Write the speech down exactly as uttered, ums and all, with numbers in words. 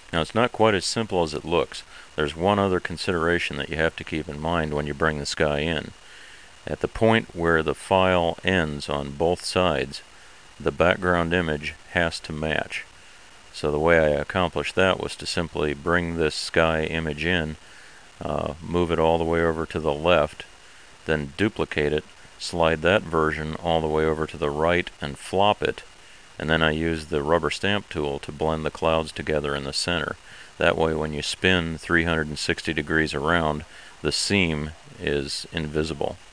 Now it's not quite as simple as it looks. There's one other consideration that you have to keep in mind when you bring the sky in. At the point where the file ends on both sides, the background image has to match. So the way I accomplished that was to simply bring this sky image in, uh, move it all the way over to the left, then duplicate it, slide that version all the way over to the right and flop it, and then I use the rubber stamp tool to blend the clouds together in the center. That way when you spin three hundred sixty degrees around, the seam is invisible.